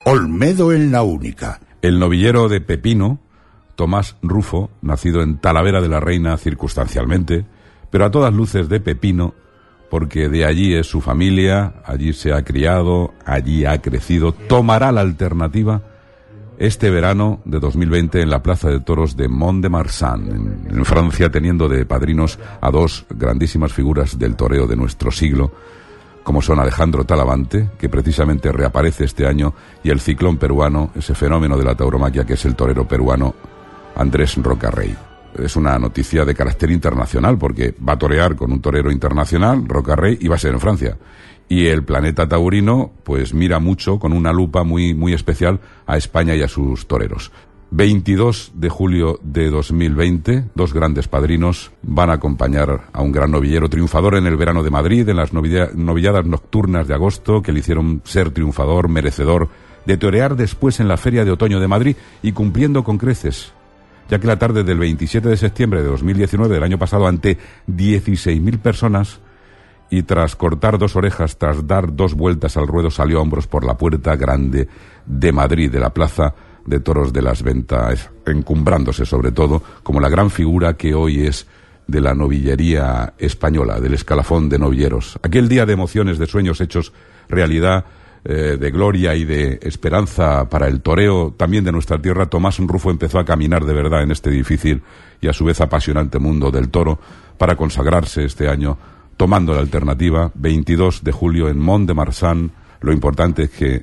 Olmedo en la Única. El novillero de Pepino, Tomás Rufo, nacido en Talavera de la Reina circunstancialmente, pero a todas luces de Pepino, porque de allí es su familia, allí se ha criado, allí ha crecido, tomará la alternativa este verano de 2020 en la Plaza de Toros de Mont-de-Marsan, en Francia, teniendo de padrinos a dos grandísimas figuras del toreo de nuestro siglo, como son Alejandro Talavante, que precisamente reaparece este año, y el ciclón peruano, ese fenómeno de la tauromaquia que es el torero peruano Andrés Rocarrey. Es una noticia de carácter internacional, porque va a torear con un torero internacional, Rocarrey, y va a ser en Francia. Y el planeta taurino, pues mira mucho, con una lupa muy, muy especial, a España y a sus toreros. 22 de julio de 2020, dos grandes padrinos van a acompañar a un gran novillero triunfador en el verano de Madrid, en las novilladas nocturnas de agosto, que le hicieron ser triunfador, merecedor de torear después en la Feria de Otoño de Madrid y cumpliendo con creces, ya que la tarde del 27 de septiembre de 2019, del año pasado, ante 16.000 personas, y tras cortar dos orejas, tras dar dos vueltas al ruedo, salió a hombros por la Puerta Grande de Madrid, de la Plaza de Toros de las Ventas, encumbrándose sobre todo como la gran figura que hoy es de la novillería española, del escalafón de novilleros. Aquel día de emociones, de sueños hechos realidad, de gloria y de esperanza para el toreo también de nuestra tierra, Tomás Rufo empezó a caminar de verdad en este difícil y a su vez apasionante mundo del toro para consagrarse este año tomando la alternativa. 22 de julio en Mont-de-Marsan. Lo importante es que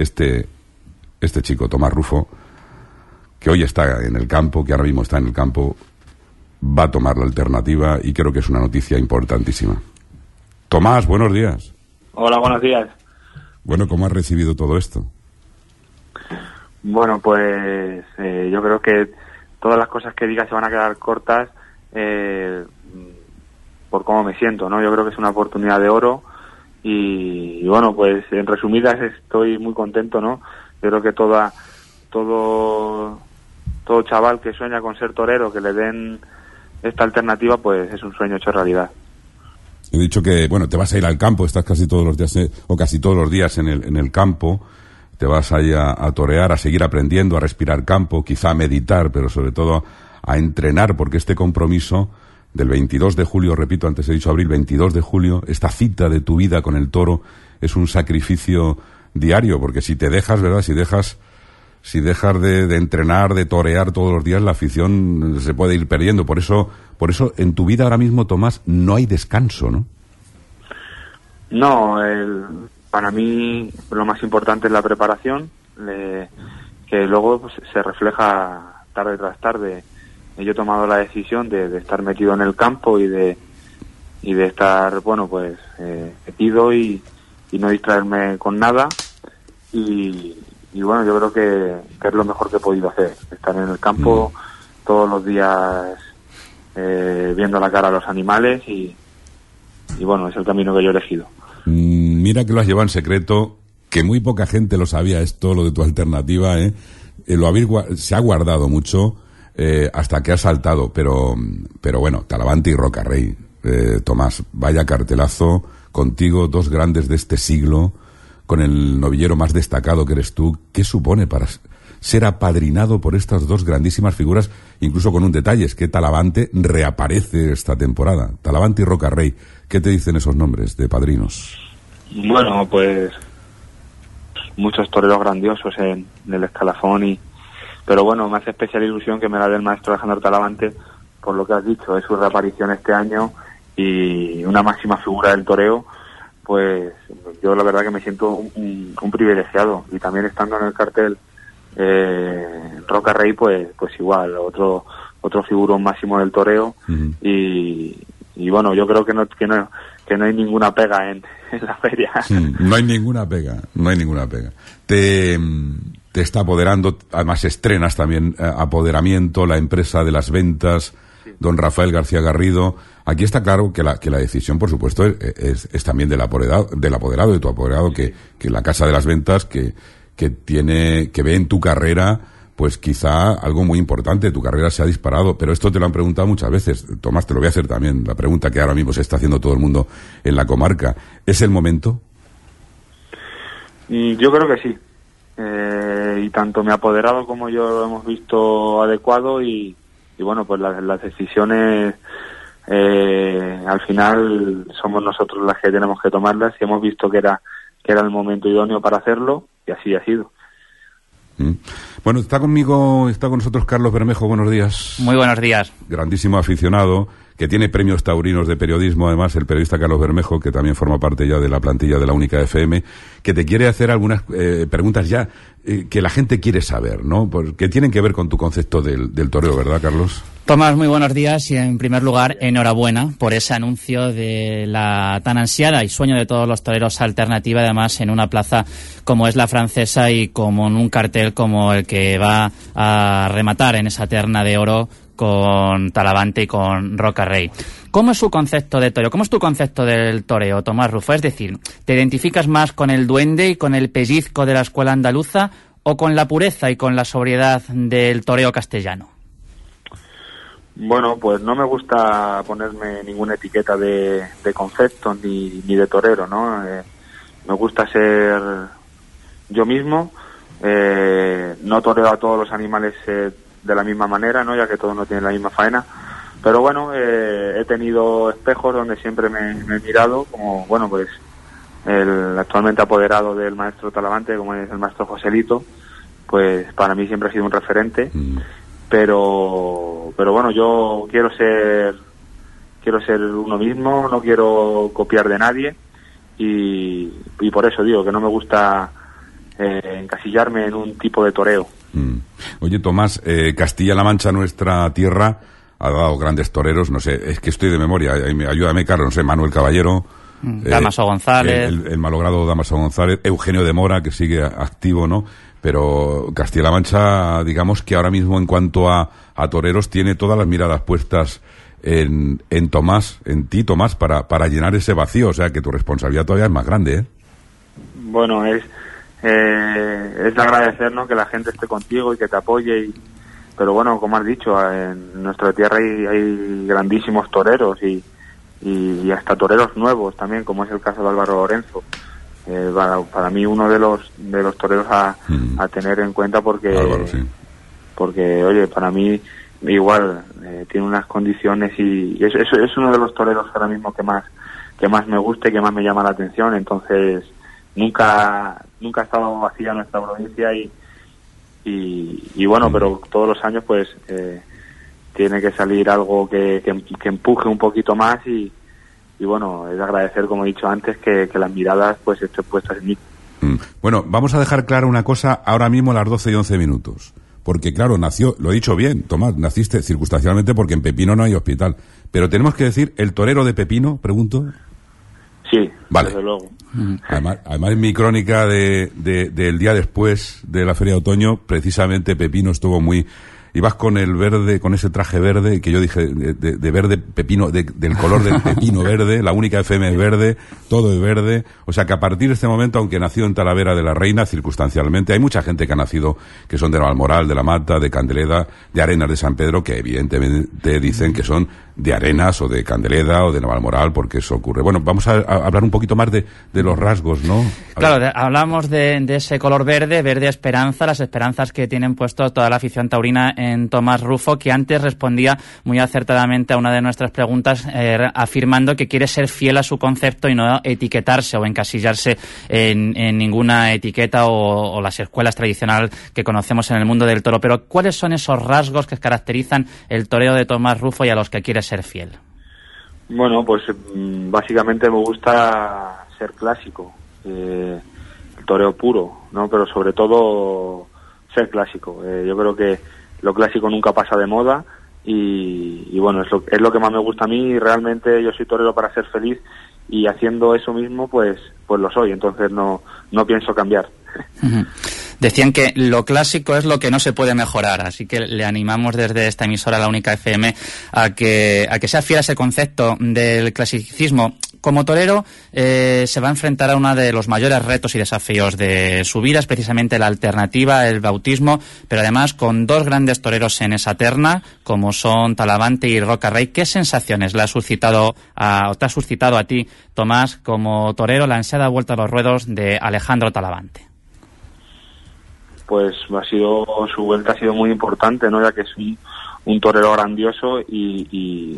este chico, Tomás Rufo, que hoy está en el campo, que ahora mismo está en el campo, va a tomar la alternativa y creo que es una noticia importantísima. Tomás, buenos días. Hola, buenos días. Bueno, ¿cómo has recibido todo esto? Bueno, pues yo creo que todas las cosas que diga se van a quedar cortas por cómo me siento, ¿no? Yo creo que es una oportunidad de oro y bueno, pues en resumidas estoy muy contento, ¿no? Yo creo que todo chaval que sueña con ser torero, que le den esta alternativa, pues es un sueño hecho realidad. He dicho que, bueno, te vas a ir al campo, estás casi todos los días, o casi todos los días en el campo, te vas ahí a torear, a seguir aprendiendo, a respirar campo, quizá a meditar, pero sobre todo a entrenar, porque este compromiso del 22 de julio, repito, antes he dicho abril, 22 de julio, esta cita de tu vida con el toro es un sacrificio diario, porque si te dejas, ¿verdad?, si dejas de entrenar, de torear todos los días, la afición se puede ir perdiendo. Por eso en tu vida ahora mismo, Tomás, no hay descanso, ¿no? No, para mí lo más importante es la preparación, que luego pues, se refleja tarde tras tarde. Yo he tomado la decisión de estar metido en el campo y de estar, bueno, pues metido y no distraerme con nada. Y bueno, yo creo que es lo mejor que he podido hacer, estar en el campo todos los días viendo la cara a los animales y bueno, es el camino que yo he elegido. Mira que lo has llevado en secreto, que muy poca gente lo sabía esto, lo de tu alternativa, se ha guardado mucho hasta que ha saltado, pero bueno, Talavante y Rocarrey, Tomás, vaya cartelazo contigo, dos grandes de este siglo, con el novillero más destacado que eres tú. ¿Qué supone para ser apadrinado por estas dos grandísimas figuras, incluso con un detalle, es que Talavante reaparece esta temporada? Talavante y Rocarrey, ¿qué te dicen esos nombres de padrinos? Bueno, pues muchos toreros grandiosos en el escalafón pero bueno, me hace especial ilusión que me la dé el maestro Alejandro Talavante, por lo que has dicho, es su reaparición este año y una máxima figura del toreo. Pues yo la verdad que me siento un privilegiado, y también estando en el cartel Rocarrey, pues igual, otro figurón máximo del toreo. Y bueno, yo creo que no hay ninguna pega en la feria. No hay ninguna pega. Te está apoderando, además estrenas también Apoderamiento, la empresa de las ventas, don Rafael García Garrido. Aquí está claro que la decisión, por supuesto, es también del apoderado, de tu apoderado, que la Casa de las Ventas, que ve en tu carrera, pues quizá algo muy importante. Tu carrera se ha disparado, pero esto te lo han preguntado muchas veces. Tomás, te lo voy a hacer también, la pregunta que ahora mismo se está haciendo todo el mundo en la comarca. ¿Es el momento? Yo creo que sí. y tanto mi apoderado como yo lo hemos visto adecuado y bueno, pues las decisiones al final somos nosotros las que tenemos que tomarlas y hemos visto que era el momento idóneo para hacerlo y así ha sido. Bueno, está con nosotros Carlos Bermejo. Buenos días. Muy buenos días. Grandísimo aficionado, que tiene premios taurinos de periodismo, además, el periodista Carlos Bermejo, que también forma parte ya de la plantilla de la Única FM, que te quiere hacer algunas preguntas ya que la gente quiere saber, ¿no? Porque tienen que ver con tu concepto del toreo, ¿verdad, Carlos? Tomás, muy buenos días y en primer lugar, enhorabuena por ese anuncio de la tan ansiada y sueño de todos los toreros alternativa, además en una plaza como es la Francesa y como en un cartel como el que va a rematar en esa terna de oro con Talavante y con Roca Rey. ¿Cómo es su concepto de toreo? ¿Cómo es tu concepto del toreo, Tomás Rufo? Es decir, ¿te identificas más con el duende y con el pellizco de la escuela andaluza o con la pureza y con la sobriedad del toreo castellano? Bueno, pues no me gusta ponerme ninguna etiqueta de concepto ni de torero, ¿no? Me gusta ser yo mismo, no toreo a todos los animales de la misma manera, ¿no? Ya que todos no tienen la misma faena, pero bueno, he tenido espejos donde siempre me he mirado, como, bueno, pues el actualmente apoderado del maestro Talavante, como es el maestro Joselito, pues para mí siempre ha sido un referente. Pero bueno, yo quiero ser uno mismo, no quiero copiar de nadie y por eso digo que no me gusta encasillarme en un tipo de toreo. Oye, Tomás, Castilla-La Mancha, nuestra tierra, ha dado grandes toreros, no sé, es que estoy de memoria, ayúdame, Carlos, no sé, Manuel Caballero, Damaso González, el malogrado Damaso González, Eugenio de Mora, que sigue activo, ¿no? Pero Castilla-La Mancha, digamos que ahora mismo en cuanto a toreros, tiene todas las miradas puestas en Tomás, en ti, Tomás, para llenar ese vacío, o sea que tu responsabilidad todavía es más grande, ¿eh? Bueno, es de agradecer, ¿no?, que la gente esté contigo y que te apoye, pero bueno, como has dicho, en nuestra tierra hay grandísimos toreros y hasta toreros nuevos también, como es el caso de Álvaro Lorenzo. Para mí uno de los toreros a tener en cuenta porque Álvaro, sí. Porque oye, para mí igual tiene unas condiciones y es uno de los toreros ahora mismo que más me gusta y que más me llama la atención. Entonces nunca ha estado vacía nuestra provincia y bueno, pero todos los años pues tiene que salir algo que empuje un poquito más y bueno, es de agradecer, como he dicho antes, que las miradas pues estén puestas en mí. Bueno, vamos a dejar clara una cosa ahora mismo a las 12 y 11 minutos. Porque claro, nació, lo he dicho bien, Tomás, naciste circunstancialmente porque en Pepino no hay hospital. Pero tenemos que decir, ¿el torero de Pepino, pregunto? Sí, vale. Desde luego. Además en mi crónica del día después de la Feria de Otoño, precisamente Pepino estuvo muy... Ibas con el verde, con ese traje verde, que yo dije, de verde pepino, del color del pepino verde, la Única FM es verde, todo es verde. O sea que a partir de este momento, aunque nació en Talavera de la Reina, circunstancialmente, hay mucha gente que ha nacido, que son de Navalmoral, de La Mata, de Candeleda, de Arenas de San Pedro, que evidentemente dicen que son de Arenas o de Candeleda o de Navalmoral, porque eso ocurre. Bueno, vamos a hablar un poquito más de los rasgos, ¿no? Claro, hablamos de ese color verde esperanza, las esperanzas que tienen puesto toda la afición taurina en Tomás Rufo, que antes respondía muy acertadamente a una de nuestras preguntas, afirmando que quiere ser fiel a su concepto y no etiquetarse o encasillarse en ninguna etiqueta o las escuelas tradicionales que conocemos en el mundo del toro. Pero ¿cuáles son esos rasgos que caracterizan el toreo de Tomás Rufo y a los que quiere ser fiel? Bueno, pues básicamente me gusta ser clásico, el toreo puro, ¿no? Pero sobre todo ser clásico. Yo creo que lo clásico nunca pasa de moda y bueno, es lo que más me gusta a mí y realmente yo soy torero para ser feliz y haciendo eso mismo pues lo soy, entonces no pienso cambiar. Decían que lo clásico es lo que no se puede mejorar, así que le animamos desde esta emisora, la Única FM, a que sea fiel a ese concepto del clasicismo. Como torero se va a enfrentar a uno de los mayores retos y desafíos de su vida, es precisamente la alternativa, el bautismo, pero además con dos grandes toreros en esa terna, como son Talavante y Roca Rey. ¿Qué sensaciones te ha suscitado a ti, Tomás, como torero, la ansiada vuelta a los ruedos de Alejandro Talavante? pues su vuelta ha sido muy importante, ¿no? Ya que es un torero grandioso y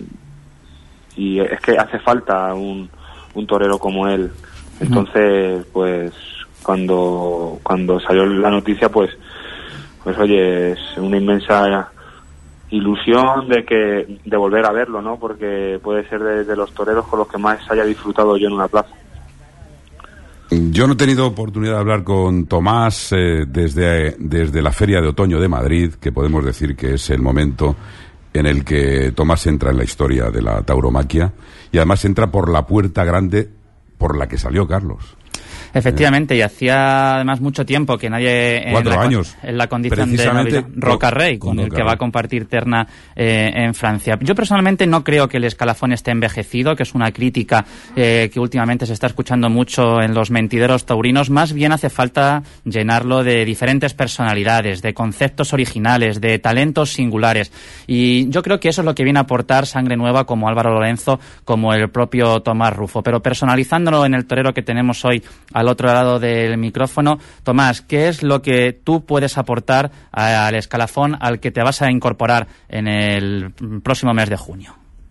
es que hace falta un torero como él. Entonces, pues cuando salió la noticia, pues oye, es una inmensa ilusión de volver a verlo, ¿no? Porque puede ser de los toreros con los que más haya disfrutado yo en una plaza. Yo no he tenido oportunidad de hablar con Tomás desde la Feria de Otoño de Madrid, que podemos decir que es el momento en el que Tomás entra en la historia de la tauromaquia, y además entra por la puerta grande por la que salió Carlos. Efectivamente, y hacía además mucho tiempo que nadie en la condición de Roca Rey, con el que va a compartir terna en Francia. Yo personalmente no creo que el escalafón esté envejecido, que es una crítica que últimamente se está escuchando mucho en los mentideros taurinos. Más bien hace falta llenarlo de diferentes personalidades, de conceptos originales, de talentos singulares. Y yo creo que eso es lo que viene a aportar sangre nueva como Álvaro Lorenzo, como el propio Tomás Rufo. Pero personalizándolo en el torero que tenemos hoy al otro lado del micrófono, Tomás, ¿qué es lo que tú puedes aportar al escalafón al que te vas a incorporar en el próximo mes de junio?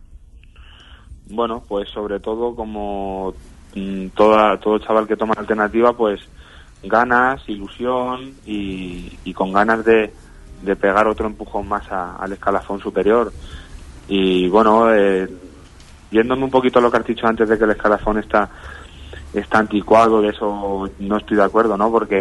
Bueno, pues sobre todo como todo chaval que toma alternativa, pues ganas, ilusión y con ganas de pegar otro empujón más al escalafón superior. Y bueno, yéndome un poquito a lo que has dicho antes de que el escalafón está anticuado, de eso no estoy de acuerdo, ¿no? Porque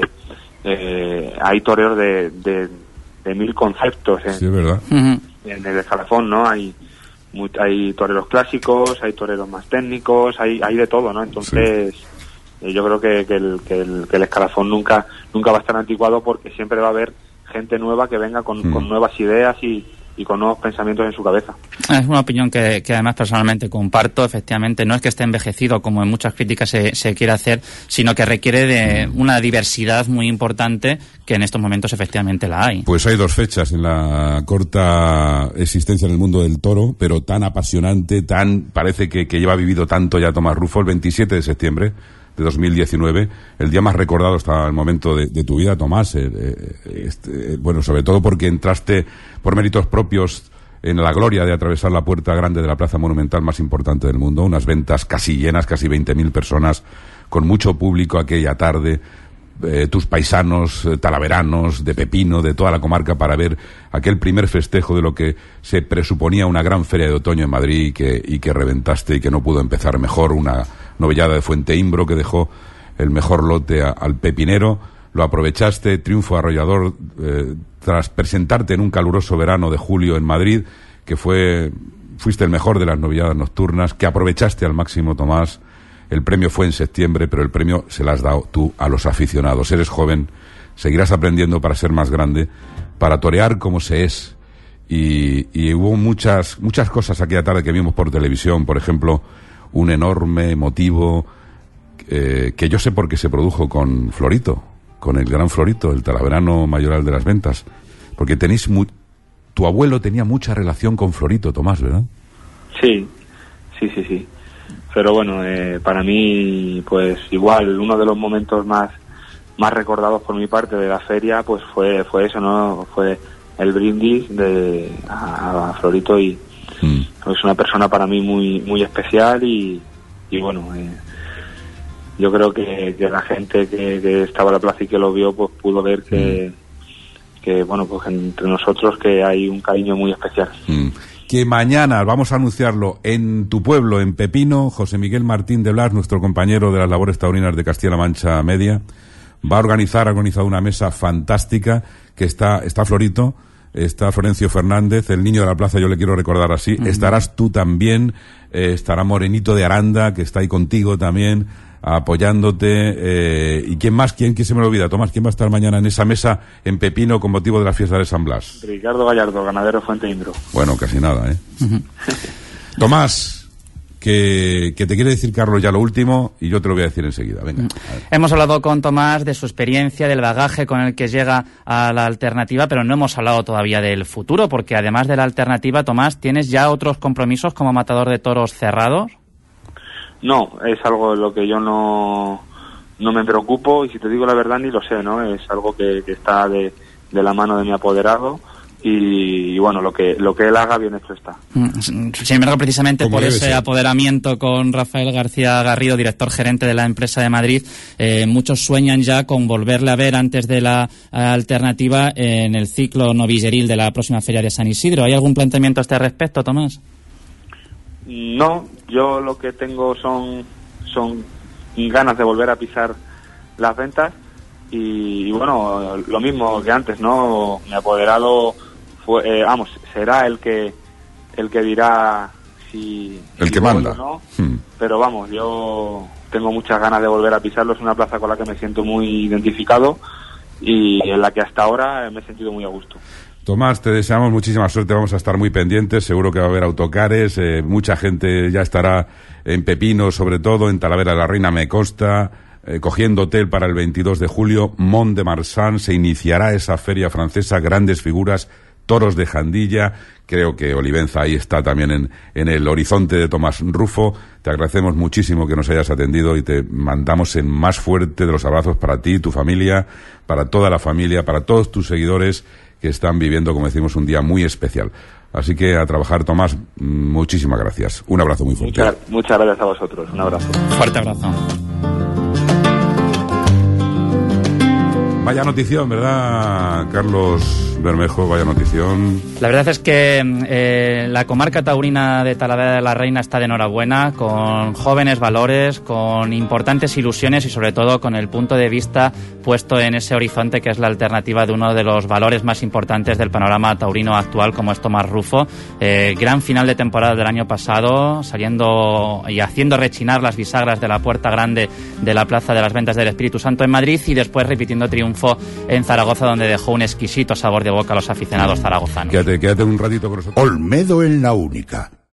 hay toreros de mil conceptos sí, ¿verdad? En el escalafón, ¿no? Hay toreros clásicos, hay toreros más técnicos, hay de todo, ¿no? Entonces yo creo que el escalafón nunca va a estar anticuado, porque siempre va a haber gente nueva que venga con nuevas ideas y con nuevos pensamientos en su cabeza. Es una opinión que además personalmente comparto. Efectivamente, no es que esté envejecido, como en muchas críticas se quiere hacer, sino que requiere de una diversidad muy importante, que en estos momentos efectivamente la hay. Pues hay 2 fechas en la corta existencia en el mundo del toro, pero tan apasionante, parece que lleva vivido tanto ya Tomás Rufo. El 27 de septiembre de 2019, el día más recordado hasta el momento de tu vida, Tomás. Bueno, sobre todo porque entraste por méritos propios en la gloria de atravesar la puerta grande de la plaza monumental más importante del mundo, unas ventas casi llenas, casi 20.000 personas, con mucho público aquella tarde, tus paisanos talaveranos, de Pepino, de toda la comarca, para ver aquel primer festejo de lo que se presuponía una gran feria de otoño en Madrid y que reventaste y que no pudo empezar mejor. Una novillada de Fuente Imbro que dejó el mejor lote al pepinero. Lo aprovechaste, triunfo arrollador, tras presentarte en un caluroso verano de julio en Madrid, que fuiste el mejor de las novilladas nocturnas, que aprovechaste al máximo, Tomás. El premio fue en septiembre, pero el premio se lo has dado tú a los aficionados. Eres joven, seguirás aprendiendo para ser más grande, para torear como se es. Y hubo muchas cosas aquella tarde que vimos por televisión, por ejemplo, un enorme motivo que yo sé por qué se produjo con Florito, con el gran Florito, el talaverano mayoral de las ventas, porque tu abuelo tenía mucha relación con Florito, Tomás, ¿verdad? Sí. Pero bueno, para mí, pues igual, uno de los momentos más recordados por mi parte de la feria, pues fue eso, ¿no? Fue el brindis a Florito, y es una persona para mí muy muy especial, y bueno, yo creo que la gente que estaba en la plaza y que lo vio, pues pudo ver que bueno, pues entre nosotros que hay un cariño muy especial. Que mañana, vamos a anunciarlo, en tu pueblo, en Pepino, José Miguel Martín de Blas, nuestro compañero de las labores taurinas de Castilla-La Mancha Media, ha organizado una mesa fantástica, que está Florito, está Florencio Fernández, el niño de la plaza, yo le quiero recordar así, estarás tú también, estará Morenito de Aranda, que está ahí contigo también, apoyándote, y ¿quién más? ¿Quién se me lo olvida? Tomás, ¿quién va a estar mañana en esa mesa en Pepino con motivo de la fiesta de San Blas? Ricardo Gallardo, ganadero Fuente Imbro. Bueno, casi nada, ¿eh? Tomás, que te quiere decir Carlos ya lo último, y yo te lo voy a decir enseguida. Venga. Hemos hablado con Tomás de su experiencia, del bagaje con el que llega a la alternativa, pero no hemos hablado todavía del futuro, porque además de la alternativa, Tomás, ¿tienes ya otros compromisos como matador de toros cerrados? No, es algo en lo que yo no no me preocupo, y si te digo la verdad ni lo sé, ¿no? Es algo que está de la mano de mi apoderado, y bueno, lo que él haga bien hecho está. Sin embargo, precisamente por ese apoderamiento con Rafael García Garrido, director gerente de la empresa de Madrid, muchos sueñan ya con volverle a ver antes de la alternativa en el ciclo novilleril de la próxima Feria de San Isidro. ¿Hay algún planteamiento a este respecto, Tomás? No, yo lo que tengo son ganas de volver a pisar las ventas, y bueno, lo mismo que antes, ¿no? Mi apoderado será el que dirá si manda o no. Pero vamos, yo tengo muchas ganas de volver a pisarlo. Es una plaza con la que me siento muy identificado y en la que hasta ahora me he sentido muy a gusto. Tomás, te deseamos muchísima suerte, vamos a estar muy pendientes, seguro que va a haber autocares, mucha gente ya estará en Pepino, sobre todo en Talavera de la Reina, me consta, cogiendo hotel para el 22 de julio, Mont de Marsan, se iniciará esa feria francesa, grandes figuras, toros de Jandilla. Creo que Olivenza ahí está también en el horizonte de Tomás Rufo. Te agradecemos muchísimo que nos hayas atendido y te mandamos el más fuerte de los abrazos para ti, tu familia, para toda la familia, para todos tus seguidores que están viviendo, como decimos, un día muy especial. Así que a trabajar, Tomás, muchísimas gracias. Un abrazo muy fuerte. Muchas gracias a vosotros. Un abrazo. Fuerte abrazo. Vaya notición, ¿verdad, Carlos Bermejo? Vaya notición. La verdad es que la comarca taurina de Talavera de la Reina está de enhorabuena, con jóvenes valores, con importantes ilusiones y sobre todo con el punto de vista puesto en ese horizonte que es la alternativa de uno de los valores más importantes del panorama taurino actual, como es Tomás Rufo. Gran final de temporada del año pasado, saliendo y haciendo rechinar las bisagras de la Puerta Grande de la Plaza de las Ventas del Espíritu Santo en Madrid, y después repitiendo triunfo en Zaragoza, donde dejó un exquisito sabor de boca a los aficionados zaragozanos. Quédate un ratito con nosotros. Olmedo en la Única.